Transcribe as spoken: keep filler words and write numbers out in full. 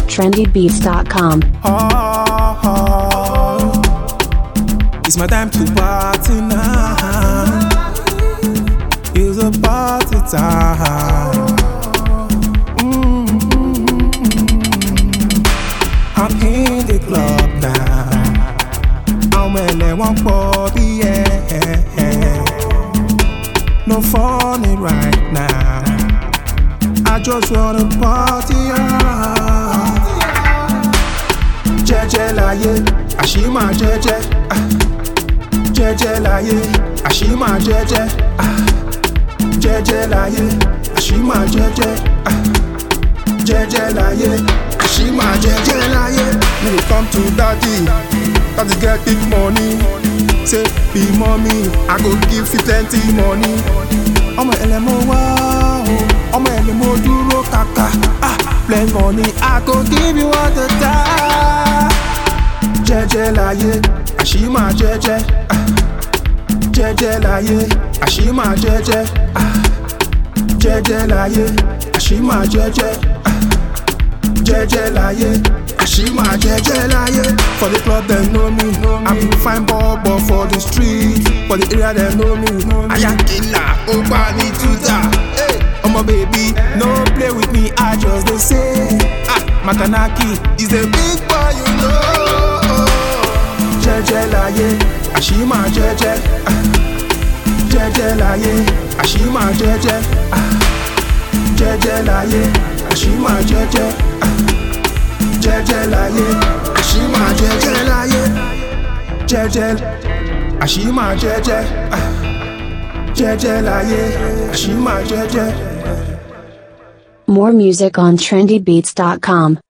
trendy beats dot com. Oh, oh, it's my time to party now. It's a party time. Mm-hmm. I'm in the club now. I'm in the one party, yeah. No funny right now. I just wanna party hard. Jẹ́jẹ́ láyé, àṣìmà jẹ́jẹ́. Jẹ́jẹ́ láyé, àṣìmà jẹ́jẹ́. Jẹ́jẹ́ láyé, àṣìmà jẹ́jẹ́. Jẹ́jẹ́ láyé, àṣìmà jẹ́jẹ́ láyé. When it come to daddy, daddy get big money. Say be mommy, I go give you plenty money. Ọmọ ẹlẹ́mọ wá o, ọmọ ẹlẹ́mọ dúró kàkà. Ah, plenty money, I go give you all the time. Jẹ́jẹ́ láyé, àṣìmà jẹ́jẹ́. Jẹ́jẹ́ láyé, àṣìmà jẹ́jẹ́. Jẹ́jẹ́ láyé, àṣìmà jẹ́jẹ́. Jẹ́jẹ́ láyé, àṣìmà jẹ́jẹ́ láyé. For the club they know me, I'm the fine boy, but for the street, for the area they know me. Ayakila, Obani, Tuta. Hey, oh my baby, no play with me, I just they say. Ah, Makanaki is the big boy, you know. Jẹ́jẹ́ láyé, àṣìmà jẹ́jẹ́. Jẹ́jẹ́ láyé, àṣìmà jẹ́jẹ́. Jẹ́jẹ́ láyé, àṣìmà jẹ́jẹ́. Jẹ́jẹ́ láyé, àṣìmà jẹ́jẹ́ láyé. Jẹ́jẹ́, àṣìmà jẹ́jẹ́. Jẹ́jẹ́ láyé, àṣìmà jẹ́jẹ́. More music on trendy beats dot com.